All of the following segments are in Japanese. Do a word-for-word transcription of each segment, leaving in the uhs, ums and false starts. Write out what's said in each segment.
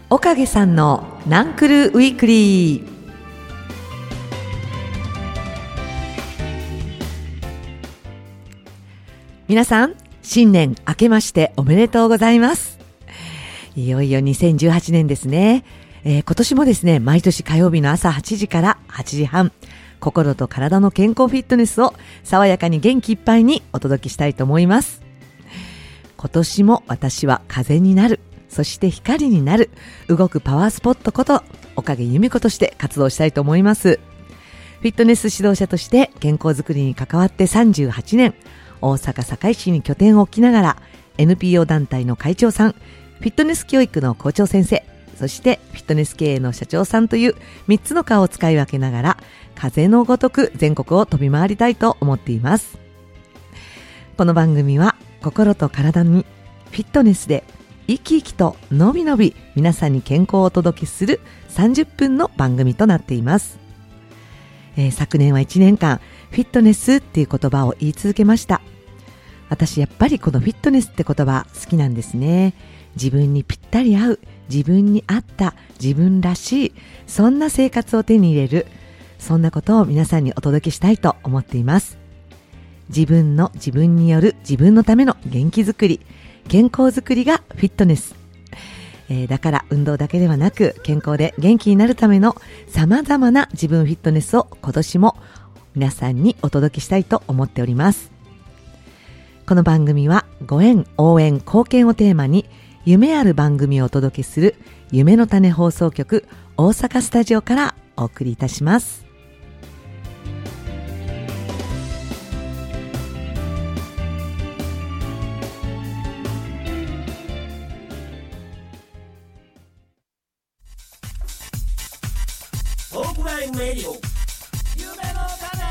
おかげさんのナンクルウィークリー。皆さん、新年明けましておめでとうございます。いよいよにせんじゅうはちねんですね。えー、今年もですね、毎年火曜日の朝はちじからはちじはん、心と体の健康フィットネスを爽やかに元気いっぱいにお届けしたいと思います。今年も私は風になる、そして光になる、動くパワースポットこと岡毛由美子として活動したいと思います。フィットネス指導者として健康づくりに関わってさんじゅうはちねん、大阪堺市に拠点を置きながら エヌピーオー 団体の会長さん、フィットネス教育の校長先生、そしてフィットネス経営の社長さんというみっつの顔を使い分けながら風のごとく全国を飛び回りたいと思っています。この番組は心と体にフィットネスで生き生きとのびのび皆さんに健康をお届けするさんじゅっぷんの番組となっています。えー、昨年はいちねんかんフィットネスっていう言葉を言い続けました。私やっぱりこのフィットネスって言葉好きなんですね。自分にぴったり合う、自分に合った自分らしい、そんな生活を手に入れる、そんなことを皆さんにお届けしたいと思っています。自分の自分による自分のための元気づくり、健康づくりがフィットネス、えー、だから運動だけではなく健康で元気になるための様々な自分フィットネスを今年も皆さんにお届けしたいと思っております。この番組はご縁、応援、貢献をテーマに夢ある番組をお届けする夢の種放送局大阪スタジオからお送りいたします。 トークライブレディオ夢の種。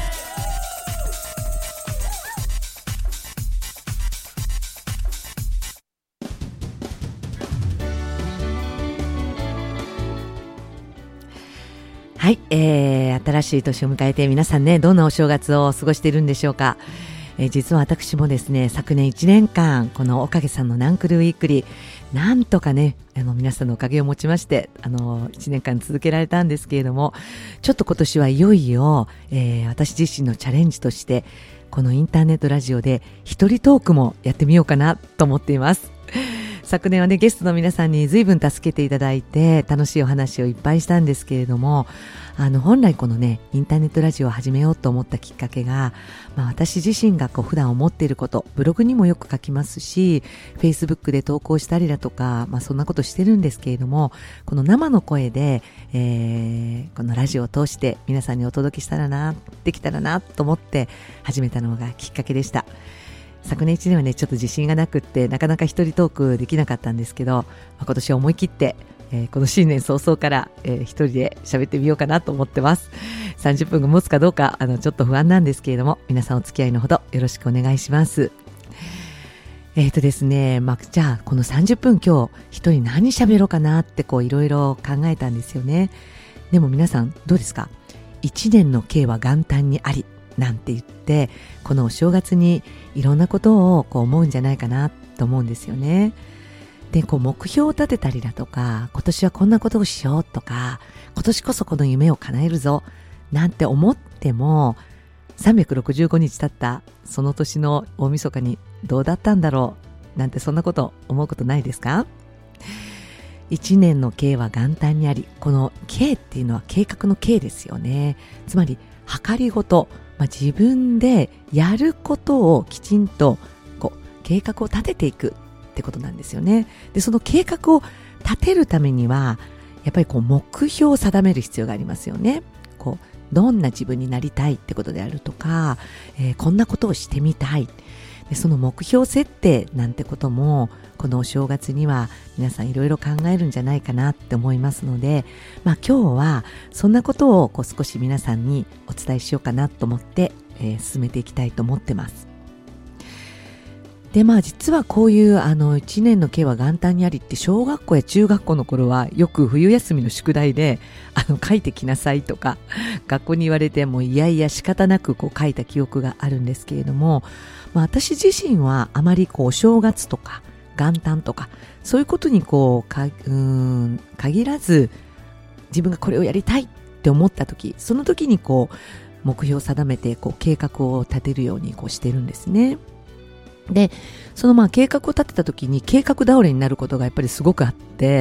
はい、えー、新しい年を迎えて皆さんね、どんなお正月を過ごしているんでしょうか。えー、実は私もですね、昨年いちねんかんこのおかげさんのナンクルウィークリー、なんとかね、あの皆さんのおかげをもちましてあのいちねんかん続けられたんですけれども、ちょっと今年はいよいよ、えー、私自身のチャレンジとしてこのインターネットラジオで一人トークもやってみようかなと思っています。昨年はね、ゲストの皆さんに随分助けていただいて楽しいお話をいっぱいしたんですけれども、あの本来このねインターネットラジオを始めようと思ったきっかけが、まあ、私自身がこう普段思っていること、ブログにもよく書きますし Facebook で投稿したりだとか、まあ、そんなことしてるんですけれども、この生の声で、えー、このラジオを通して皆さんにお届けしたらな、できたらなと思って始めたのがきっかけでした。昨年いちねんはねちょっと自信がなくってなかなか一人トークできなかったんですけど、まあ、今年は思い切って、えー、この新年早々から、えー、一人で喋ってみようかなと思ってます。さんじゅっぷんが持つかどうかあのちょっと不安なんですけれども、皆さんお付き合いのほどよろしくお願いします。えーとですね、まあ、じゃあこのさんじゅっぷん今日一人何喋ろうかなってこういろいろ考えたんですよね。でも皆さんどうですか。一年の計は元旦にありなんて言って、このお正月にいろんなことをこう思うんじゃないかなと思うんですよね。で、こう目標を立てたりだとか、今年はこんなことをしようとか、今年こそこの夢を叶えるぞなんて思っても、さんびゃくろくじゅうごにち経ったその年の大晦日にどうだったんだろうなんて、そんなこと思うことないですか。一年の計は元旦にあり、この計っていうのは計画の計ですよね。つまり計りごと、まあ、自分でやることをきちんとこう計画を立てていくってことなんですよね。で、その計画を立てるためにはやっぱりこう目標を定める必要がありますよね。こうどんな自分になりたいってことであるとか、えー、こんなことをしてみたい。で、その目標設定なんてこともこのお正月には皆さんいろいろ考えるんじゃないかなって思いますので、まあ、今日はそんなことをこう少し皆さんにお伝えしようかなと思って、えー、進めていきたいと思ってます。で、まあ実はこういうあのいちねんの計は元旦にありって小学校や中学校の頃はよく冬休みの宿題であの書いてきなさいとか学校に言われてもいやいや仕方なくこう書いた記憶があるんですけれども、まあ、私自身はあまりこうお正月とか元旦とかそういうことにこうかうーん限らず、自分がこれをやりたいって思った時、その時にこう目標を定めてこう計画を立てるようにこうしてるんですね。で、そのまあ計画を立てた時に計画倒れになることがやっぱりすごくあって、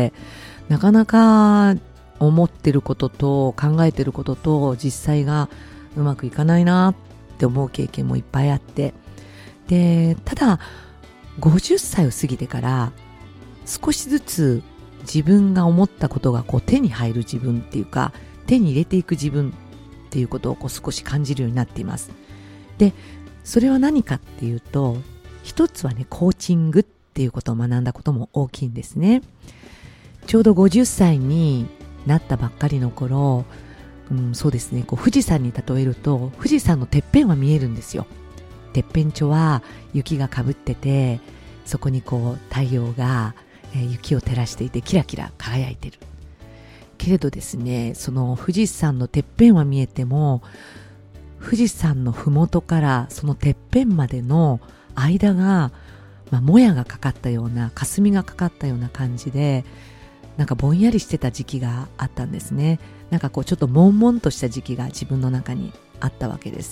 なかなか思ってることと考えてることと実際がうまくいかないなって思う経験もいっぱいあって、でただごじゅっさいを過ぎてから少しずつ自分が思ったことがこう手に入る自分っていうか、手に入れていく自分っていうことをこう少し感じるようになっています。で、それは何かっていうと、一つはね、コーチングっていうことを学んだことも大きいんですね。ちょうどごじゅっさいになったばっかりの頃、うん、そうですね、こう富士山に例えると、富士山のてっぺんは見えるんですよ。てっぺん頂は雪がかぶってて、そこにこう太陽が、えー、雪を照らしていてキラキラ輝いてる。けれどですね、その富士山のてっぺんは見えても、富士山のふもとからそのてっぺんまでの間が、まあ、もやがかかったような、霞がかかったような感じで、なんかぼんやりしてた時期があったんですね。なんかこうちょっと悶々とした時期が自分の中にあったわけです。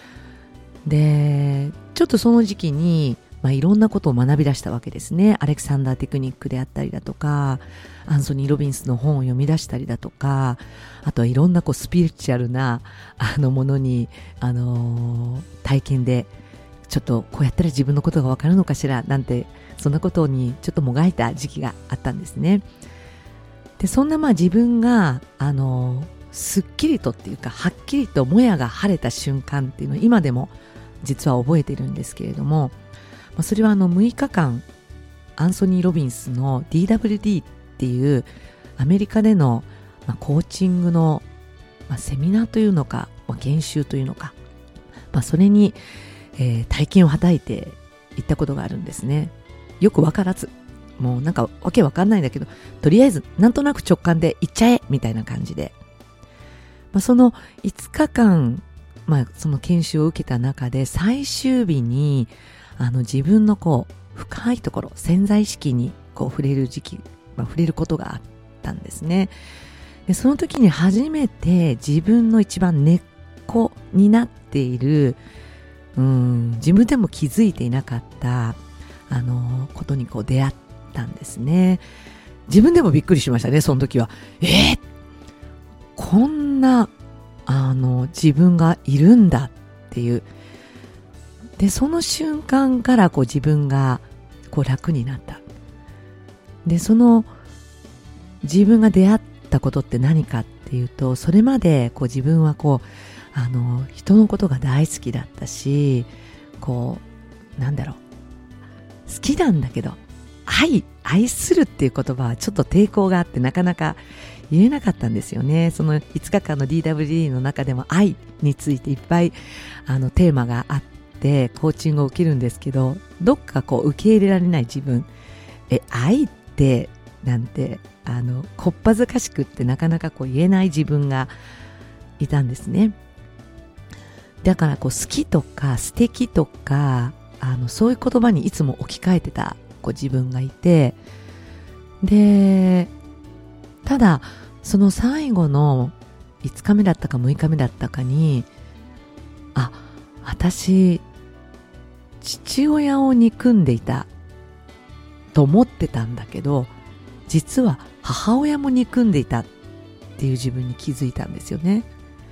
で、ちょっとその時期に、まあ、いろんなことを学び出したわけですね。アレクサンダーテクニックであったりだとか、アンソニー・ロビンスの本を読み出したりだとか、あとはいろんなこうスピリチュアルなあのものに、あのー、体験でちょっとこうやったら自分のことがわかるのかしらなんて、そんなことにちょっともがいた時期があったんですね。で、そんなまあ自分があのー、すっきりとっていうか、はっきりともやが晴れた瞬間っていうのを今でも実は覚えているんですけれども、それはあのむいかかんアンソニー・ロビンスの ディーダブリューディー っていうアメリカでの、まあ、コーチングの、まあ、セミナーというのか、まあ、研修というのか、まあ、それに、えー、体験をはたいて行ったことがあるんですね。よくわからず、もうなんかわけわかんないんだけど、とりあえずなんとなく直感で行っちゃえみたいな感じで、まあ、そのいつかかん、まあ、その研修を受けた中で最終日にあの自分のこう深いところ、潜在意識にこう触れる時期、まあ、触れることがあったんですね。で、その時に初めて自分の一番根っこになっている、うーん、自分でも気づいていなかったあのことにこう出会ったんですね。自分でもびっくりしましたね、その時は。えー、こんなあの自分がいるんだっていう。で、その瞬間からこう自分がこう楽になった。で、その自分が出会ったことって何かっていうと、それまでこう自分はこうあの人のことが大好きだったし、こうなんだろう、好きなんだけど愛愛するっていう言葉はちょっと抵抗があってなかなか言えなかったんですよね。そのいつかかんの ディーダブリューディー の中でも愛についていっぱいあのテーマがあってでコーチングを受けるんですけど、どっかこう受け入れられない自分、え愛ってなんてあのこっぱずかしくってなかなかこう言えない自分がいたんですね。だからこう好きとか素敵とかあのそういう言葉にいつも置き換えてたこう自分がいて、でただその最後のいつかめだったかむいかめだったかに、あ、私父親を憎んでいたと思ってたんだけど、実は母親も憎んでいたっていう自分に気づいたんですよね。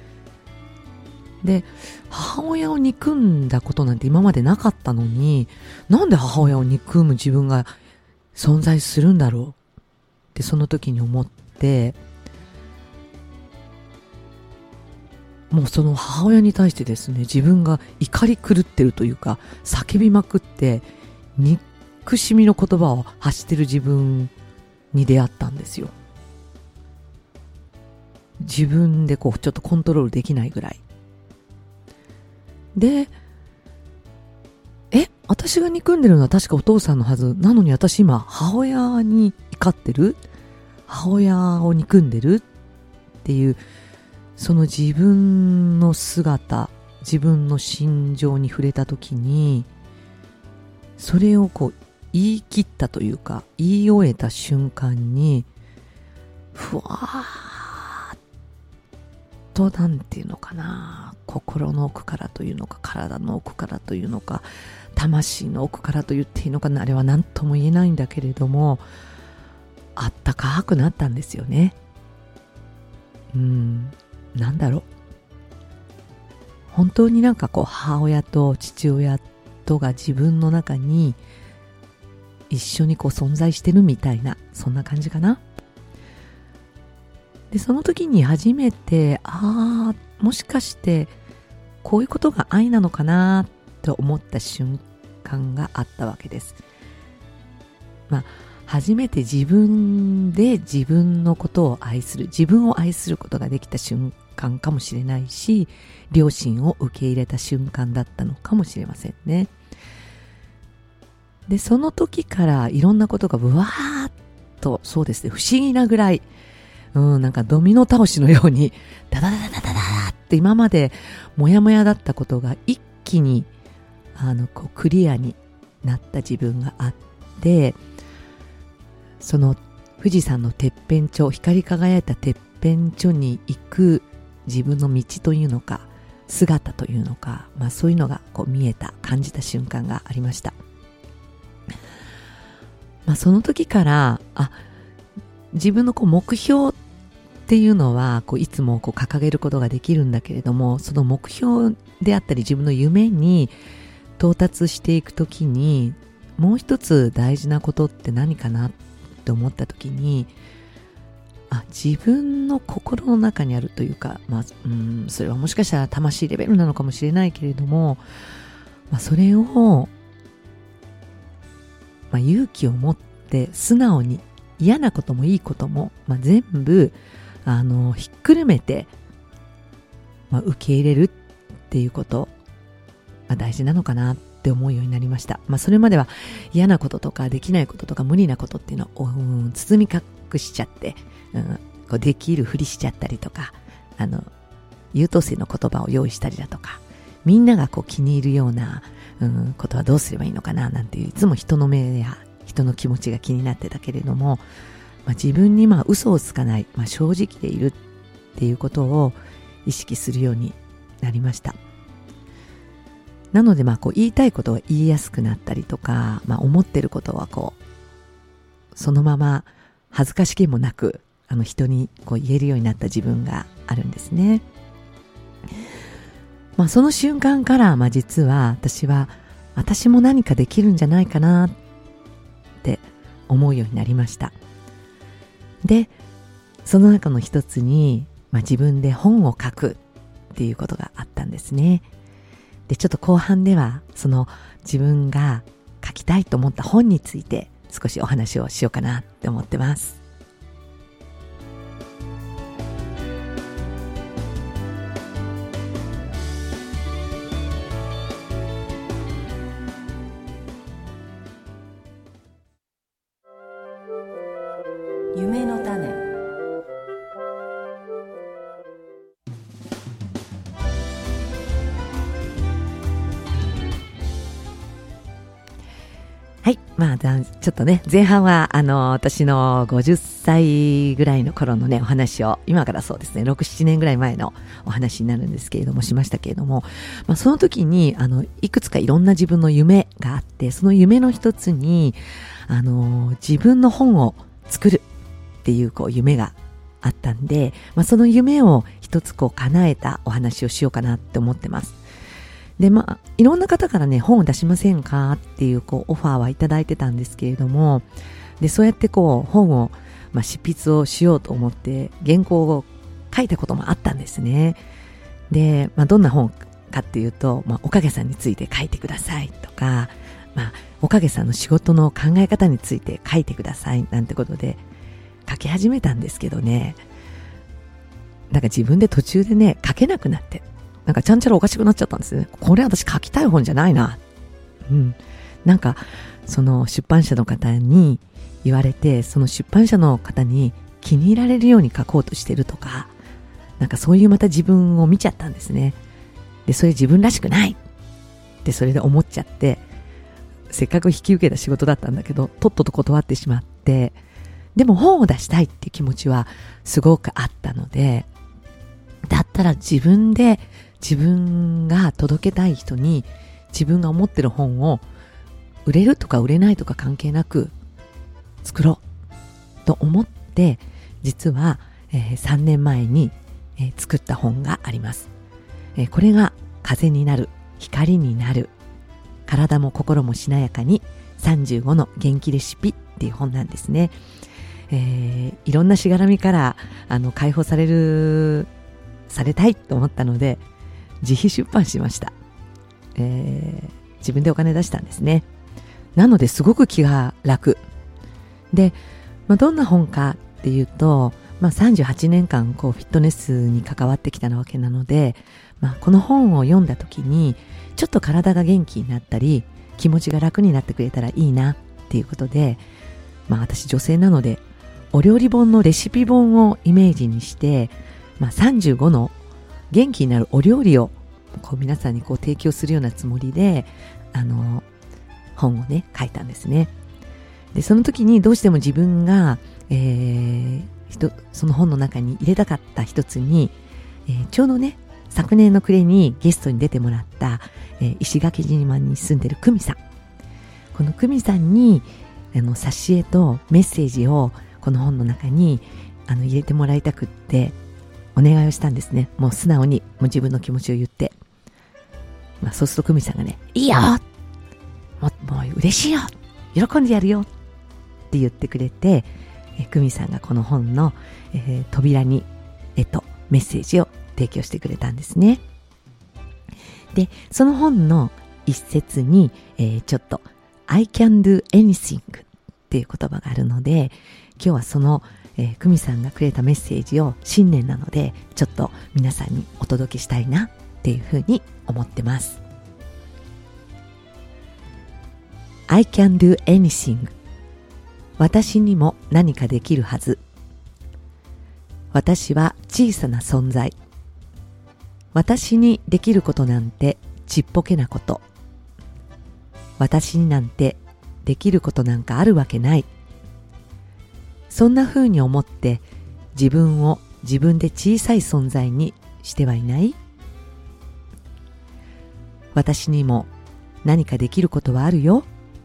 で、母親を憎んだことなんて今までなかったのに、なんで母親を憎む自分が存在するんだろうってその時に思って、もうその母親に対してですね、自分が怒り狂ってるというか叫びまくって憎しみの言葉を発してる自分に出会ったんですよ。自分でこうちょっとコントロールできないぐらいで、え、私が憎んでるのは確かお父さんのはずなのに、私今母親に怒ってる、母親を憎んでるっていう、その自分の姿、自分の心情に触れたときに、それをこう言い切ったというか、言い終えた瞬間にふわーっと、なんていうのかな、心の奥からというのか、体の奥からというのか、魂の奥からと言っていいのかな、あれは何とも言えないんだけれども、あったかくなったんですよね。うん、なんだろう、本当になんかこう母親と父親とが自分の中に一緒にこう存在してるみたいな、そんな感じかな。でその時に初めて、ああ、もしかしてこういうことが愛なのかなと思った瞬間があったわけです。まあ初めて自分で自分のことを愛する、自分を愛することができた瞬間かもしれないし、両親を受け入れた瞬間だったのかもしれませんね。でその時からいろんなことがブワーッと、そうですね、不思議なぐらい、うん、なんかドミノ倒しのようにダダダダダダダって今までモヤモヤだったことが一気にあのこうクリアになった自分があって、その富士山のてっぺん頂、光り輝いたてっぺん頂に行く自分の道というのか、姿というのか、まあそういうのがこう見えた、感じた瞬間がありました。まあその時から、あ、自分のこう目標っていうのはこういつもこう掲げることができるんだけれども、その目標であったり自分の夢に到達していくときに、もう一つ大事なことって何かなって思ったときに、あ、自分の心の中にあるというか、まあ、うん、それはもしかしたら魂レベルなのかもしれないけれども、まあ、それを、まあ、勇気を持って素直に、嫌なこともいいことも、まあ、全部あのひっくるめて、まあ、受け入れるっていうこと、まあ、大事なのかなって思うようになりました。まあ、それまでは嫌なこととかできないこととか無理なことっていうのを、うん、包み隠しちゃって、うん、こうできるふりしちゃったりとか、あの優等生の言葉を用意したりだとか、みんながこう気に入るような、うん、ことはどうすればいいのかななんていう、いつも人の目や人の気持ちが気になってたけれども、まあ、自分にまあ嘘をつかない、まあ、正直でいるっていうことを意識するようになりました。なのでまあこう言いたいことが言いやすくなったりとか、まあ、思ってることはこうそのまま恥ずかしげもなくあの人にこう言えるようになった自分があるんですね。まあ、その瞬間からまあ実は私は私も何かできるんじゃないかなって思うようになりました。でその中の一つに、まあ、自分で本を書くっていうことがあったんですね。でちょっと後半ではその自分が書きたいと思った本について少しお話をしようかなって思ってます。 夢の種。 はい、まあちょっとね前半はあの私のごじゅっさいぐらいの頃のねお話を、今からそうですねろく、ななねんぐらい前のお話になるんですけれどもしましたけれども、まあ、その時にあのいくつかいろんな自分の夢があって、その夢の一つにあの自分の本を作るっていうこう夢があったんで、まあ、その夢を一つこう叶えたお話をしようかなって思ってます。でまあいろんな方からね本を出しませんかっていうこうオファーはいただいてたんですけれども、でそうやってこう本を、まあ、執筆をしようと思って原稿を書いたこともあったんですね。で、まあ、どんな本かっていうと、まあ、おかげさんについて書いてくださいとか、まあ、おかげさんの仕事の考え方について書いてくださいなんてことで書き始めたんですけどね、なんか自分で途中でね書けなくなって、なんかちゃんちゃらおかしくなっちゃったんですね。これ私書きたい本じゃないな。うん。なんかその出版社の方に言われて、その出版社の方に気に入られるように書こうとしてるとか、なんかそういうまた自分を見ちゃったんですね。で、それ自分らしくないってそれで思っちゃって、 せっかく引き受けた仕事だったんだけど、とっとと断ってしまって、でも本を出したいっていう気持ちはすごくあったので、だったら自分で自分が届けたい人に自分が思ってる本を売れるとか売れないとか関係なく作ろうと思って、実は、えー、さんねんまえに、えー、作った本があります。えー、これが風になる、光になる、体も心もしなやかにさんじゅうごの元気レシピっていう本なんですね。えー、いろんなしがらみからあの解放されるされたいと思ったので自費出版しました。えー、自分でお金出したんですね。なのですごく気が楽で、まあ、どんな本かっていうと、まあ、さんじゅうはちねんかんこうフィットネスに関わってきたわけなので、まあ、この本を読んだ時にちょっと体が元気になったり気持ちが楽になってくれたらいいなっていうことで、まあ、私女性なのでお料理本のレシピ本をイメージにして、まあ、さんじゅうごの元気になるお料理をこう皆さんにこう提供するようなつもりであの本をね書いたんですね。でその時にどうしても自分が、えー、その本の中に入れたかった一つに、えー、ちょうどね昨年の暮れにゲストに出てもらった、えー、石垣島に住んでる久美さん、この久美さんにあの挿絵とメッセージをこの本の中にあの入れてもらいたくってお願いをしたんですね。もう素直にもう自分の気持ちを言って、まあ、そうすると久美さんがね、いいよ、もう、もう嬉しいよ、喜んでやるよって言ってくれて、え久美さんがこの本の、えー、扉に絵とメッセージを提供してくれたんですね。でその本の一節に、えー、ちょっと I can do anything っていう言葉があるので、今日はその、えー、久美さんがくれたメッセージを新年なのでちょっと皆さんにお届けしたいなっていうふうに思ってます。 I can do anything、 私にも何かできるはず。私は小さな存在。私にできることなんてちっぽけなこと。私になんてできることなんかあるわけない。そんな風に思って自分を自分で小さい存在にしてはいない？私にも何かできることはあるよ。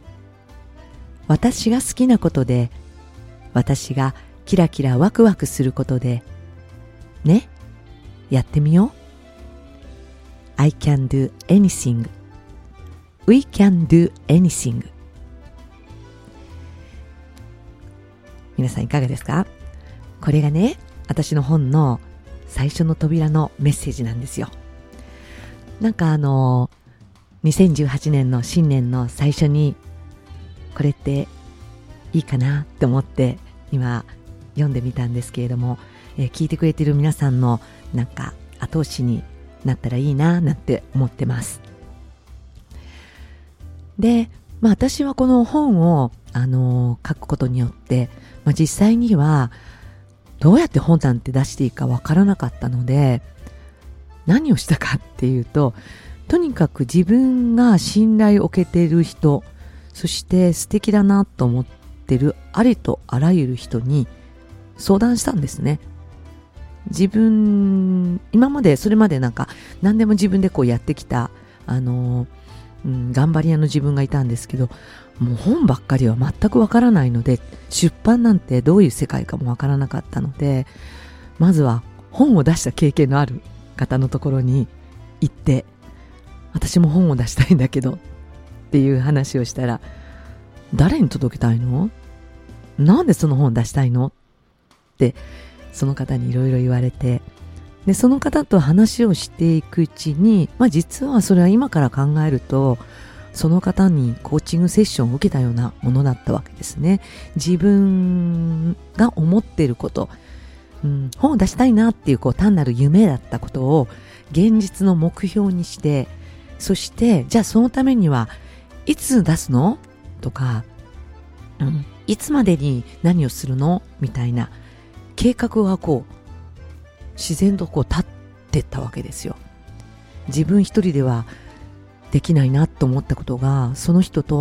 私が好きなことで、私がキラキラワクワクすることで、ね、やってみよう。I can do anything. We can do anything. 皆さんいかがですか？これがね、私の本の最初の扉のメッセージなんですよ。なんかあのにせんじゅうはちねんの新年の最初にこれっていいかなって思って今読んでみたんですけれども、えー、聞いてくれている皆さんのなんか後押しになったらいいななんて思ってます。で、まあ私はこの本をあのー、書くことによって、まあ、実際にはどうやって本なんて出していいかわからなかったので、何をしたかっていうと、とにかく自分が信頼を受けている人、そして素敵だなと思ってるありとあらゆる人に相談したんですね。自分、今までそれまでなんか何でも自分でこうやってきたあの、うん、頑張り屋の自分がいたんですけど、もう本ばっかりは全くわからないので、出版なんてどういう世界かもわからなかったので、まずは本を出した経験のある方のところに行って、私も本を出したいんだけどっていう話をしたら、誰に届けたいの？なんでその本を出したいの？ってその方にいろいろ言われて、でその方と話をしていくうちに、まあ実はそれは今から考えるとその方にコーチングセッションを受けたようなものだったわけですね。自分が思っていること、うん、本を出したいなっていう、こう単なる夢だったことを現実の目標にして、そしてじゃあそのためにはいつ出すのとか、うん、いつまでに何をするのみたいな計画がこう自然とこう立ってったわけですよ。自分一人ではできないなと思ったことが、その人と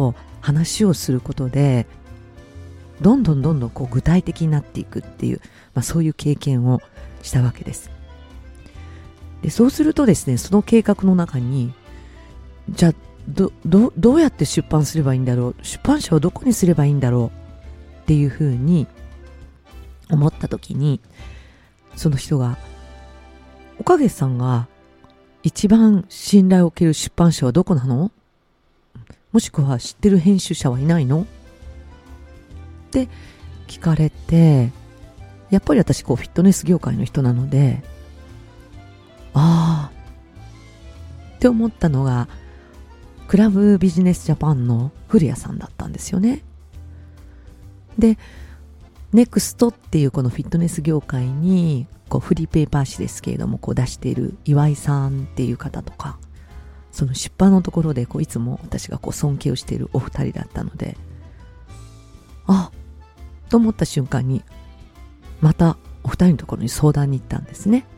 話をすることでどんどんどんどんこう具体的になっていくっていう、まあ、そういう経験をしたわけです。でそうするとですね、その計画の中にじゃあ ど, ど, どうやって出版すればいいんだろう、出版社をどこにすればいいんだろうっていうふうに思った時に、その人がおかげさんが一番信頼を受ける出版社はどこなの？もしくは知ってる編集者はいないの？って聞かれて、やっぱり私こうフィットネス業界の人なので、ああって思ったのがクラブビジネスジャパンの古谷さんだったんですよね。でネクストっていうこのフィットネス業界にこうフリーペーパー誌ですけれどもこう出している岩井さんっていう方とか、その出版のところでこういつも私がこう尊敬をしているお二人だったので、あと思った瞬間にまたお二人のところに相談に行ったんですね。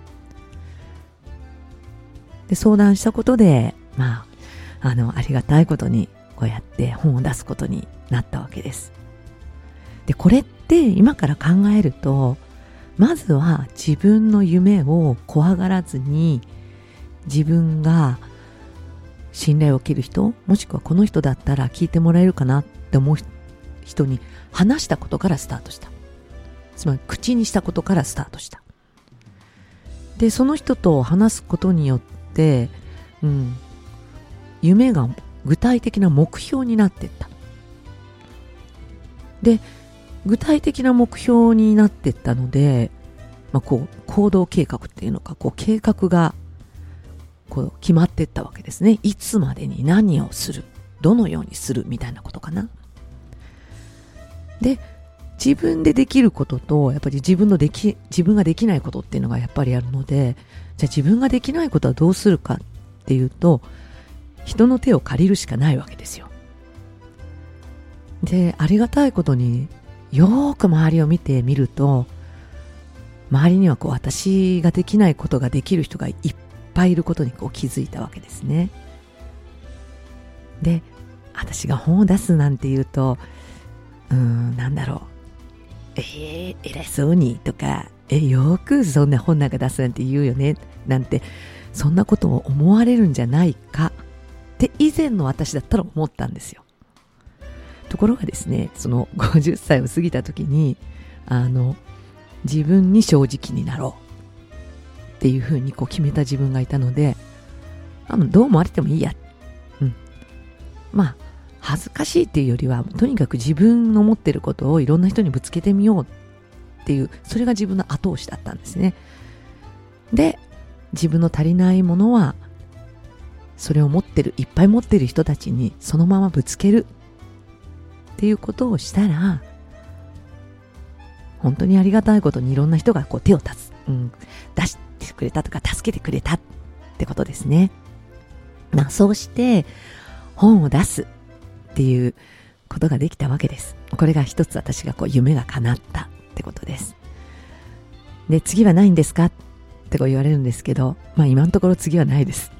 で相談したことで、まああのありがたいことにこうやって本を出すことになったわけです。でこれって今から考えると、まずは自分の夢を怖がらずに、自分が信頼を受ける人、もしくはこの人だったら聞いてもらえるかなって思う人に話したことからスタートした。つまり口にしたことからスタートした。でその人と話すことによって、うん、夢が具体的な目標になっていった。で具体的な目標になっていったので、まあ、こう行動計画っていうのか、こう計画がこう決まっていったわけですね。いつまでに何をする、どのようにするみたいなことかな。で自分でできることと、やっぱり自分のでき自分ができないことっていうのがやっぱりあるので、じゃあ自分ができないことはどうするかっていうと、人の手を借りるしかないわけですよ。でありがたいことによーく周りを見てみると、周りにはこう私ができないことができる人がいっぱいいることにこう気づいたわけですね。で私が本を出すなんて言うと、うーんなんだろう、えー、偉そうにとか、えよくそんな本なんか出すなんて言うよねなんて、そんなことを思われるんじゃないかって以前の私だったら思ったんですよ。ところがですね、そのごじゅっさいを過ぎた時に、あの自分に正直になろうっていうふうにこう決めた自分がいたので、あどう思われてもいいや、うん、まあ恥ずかしいっていうよりは、とにかく自分の持ってることをいろんな人にぶつけてみようっていう、それが自分の後押しだったんですね。で自分の足りないものは、それを持ってるいっぱい持ってる人たちにそのままぶつけるっていうことをしたら、本当にありがたいことにいろんな人がこう手を出す、うん、出してくれたとか助けてくれたってことですね。まあそうして本を出すっていうことができたわけです。これが一つ私がこう夢が叶ったってことです。で次はないんですかってこう言われるんですけど、まあ今のところ次はないです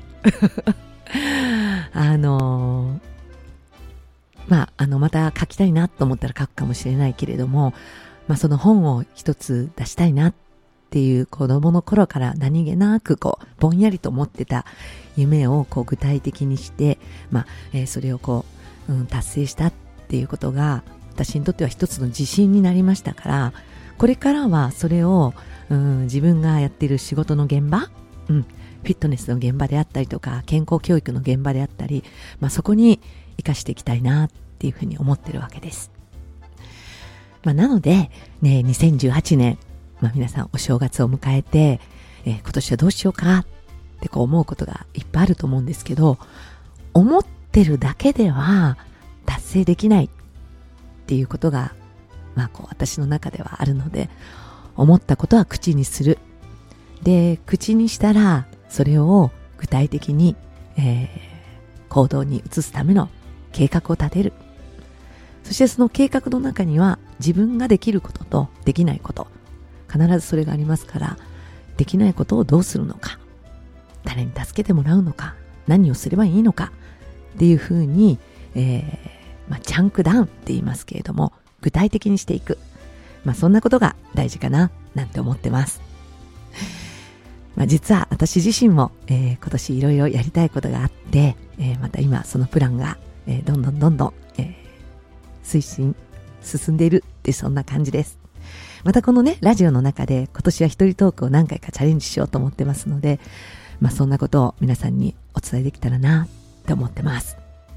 あのーまあ、あのまた書きたいなと思ったら書くかもしれないけれども、まあ、その本を一つ出したいなっていう子供の頃から何気なくこうぼんやりと持ってた夢をこう具体的にして、まあえー、それをこう、うん、達成したっていうことが私にとっては一つの自信になりましたから、これからはそれを、うん、自分がやっている仕事の現場、うん、フィットネスの現場であったりとか健康教育の現場であったり、まあ、そこに生かしていきたいなっていうふうに思ってるわけです。まあ、なので、ね、にせんじゅうはちねん、まあ、皆さんお正月を迎えて、えー、今年はどうしようかってこう思うことがいっぱいあると思うんですけど、思ってるだけでは達成できないっていうことが、まあ、こう私の中ではあるので、思ったことは口にする。で、口にしたらそれを具体的に、えー、行動に移すための計画を立てる。そしてその計画の中には自分ができることとできないこと、必ずそれがありますから、できないことをどうするのか、誰に助けてもらうのか、何をすればいいのかっていうふうに、えー、 まあ、チャンクダウンって言いますけれども、具体的にしていく。まあ、そんなことが大事かななんて思ってます。まあ、実は私自身も、えー、今年いろいろやりたいことがあって、えー、また今そのプランが、えー、どんどんどんどん、えー、推進進んでいるってそんな感じです。またこのねラジオの中で今年は一人トークを何回かチャレンジしようと思ってますので、まあ、そんなことを皆さんにお伝えできたらなって思ってます。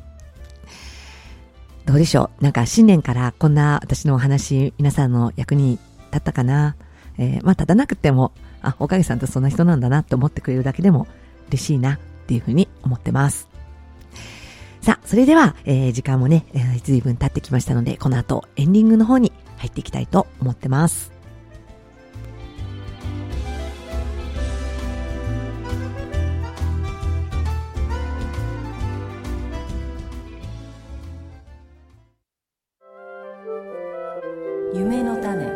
どうでしょう、なんか新年からこんな私のお話皆さんの役に立ったかな。えー、まあ立たなくても、あ、おかげさんとそんな人なんだなって思ってくれるだけでも嬉しいなっていうふうに思ってます。さあ、それでは、えー、時間もね、えー、随分経ってきましたので、この後エンディングの方に入っていきたいと思ってます。 夢の種。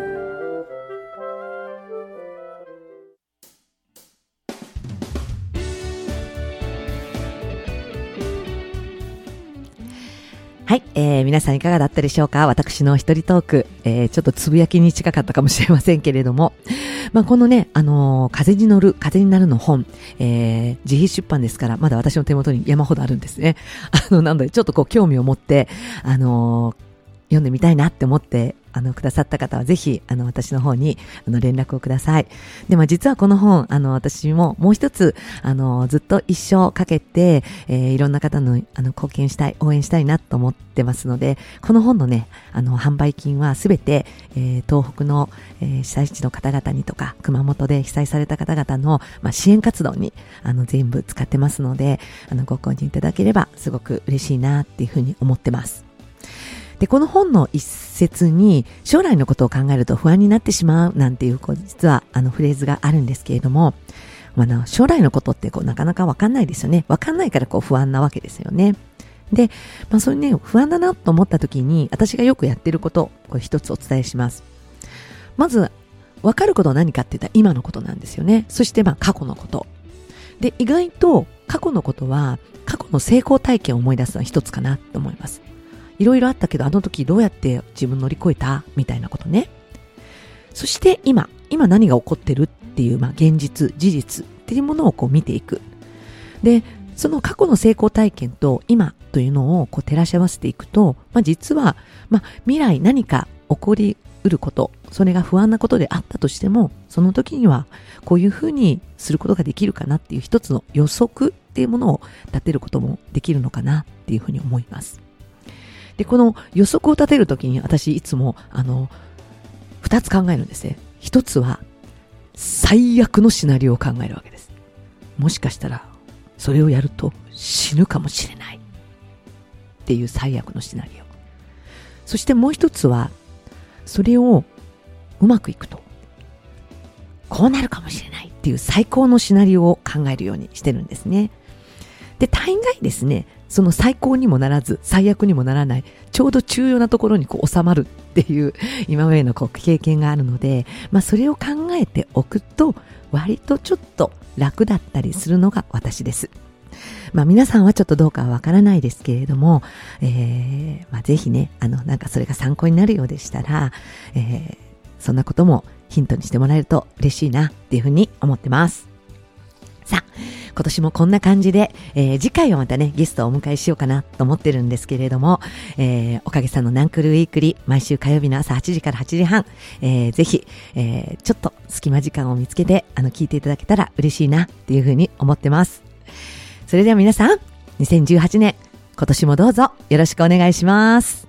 はい、えー、皆さんいかがだったでしょうか。私の一人トーク、えー、ちょっとつぶやきに近かったかもしれませんけれども、まあ、このね、あのー、風に乗る、風になるの本、えー、自費出版ですから、まだ私の手元に山ほどあるんですね。あの、なので、ちょっとこう、興味を持って、あのー、読んでみたいなって思って、あの、くださった方はぜひ、あの、私の方に、あの、連絡をください。で、まあ、実はこの本、あの、私ももう一つ、あの、ずっと一生かけて、えー、いろんな方の、あの、貢献したい、応援したいなと思ってますので、この本のね、あの、販売金はすべて、えー、東北の、えー、被災地の方々にとか、熊本で被災された方々の、まあ、支援活動に、あの、全部使ってますので、あの、ご購入いただければ、すごく嬉しいなっていうふうに思ってます。で、この本の一節に将来のことを考えると不安になってしまうなんていう、こう実はあのフレーズがあるんですけれども、まあ、将来のことってこうなかなかわかんないですよね。わかんないからこう不安なわけですよね。で、まあそういうね、不安だなと思った時に私がよくやってることをこう一つお伝えします。まず、わかることは何かって言ったら今のことなんですよね。そしてまあ過去のこと。で、意外と過去のことは過去の成功体験を思い出すのは一つかなと思います。いろいろあったけど、あの時どうやって自分乗り越えたみたいなことね。そして今、今何が起こってるっていう、まあ現実、事実っていうものをこう見ていく。で、その過去の成功体験と今というのをこう照らし合わせていくと、まあ実は、まあ未来何か起こりうること、それが不安なことであったとしても、その時にはこういうふうにすることができるかなっていう一つの予測っていうものを立てることもできるのかなっていうふうに思います。で、この予測を立てるときに私いつも、あの、二つ考えるんですね。一つは、最悪のシナリオを考えるわけです。もしかしたら、それをやると死ぬかもしれない。っていう最悪のシナリオ。そしてもう一つは、それをうまくいくと、こうなるかもしれないっていう最高のシナリオを考えるようにしてるんですね。で、大概ですね、その最高にもならず最悪にもならないちょうど重要なところにこう収まるっていう今までのこう経験があるので、まあそれを考えておくと割とちょっと楽だったりするのが私です。まあ皆さんはちょっとどうかはわからないですけれども、えー、まあぜひね、あのなんかそれが参考になるようでしたら、えー、そんなこともヒントにしてもらえると嬉しいなっていうふうに思ってます。さあ、今年もこんな感じで、えー、次回はまたね、ゲストをお迎えしようかなと思ってるんですけれども、えー、おかげさんのナンクルウィークリー、毎週火曜日の朝はちじからはちじはん、えー、ぜひ、えー、ちょっと隙間時間を見つけて、あの、聞いていただけたら嬉しいなっていうふうに思ってます。それでは皆さん、にせんじゅうはちねん、今年もどうぞよろしくお願いします。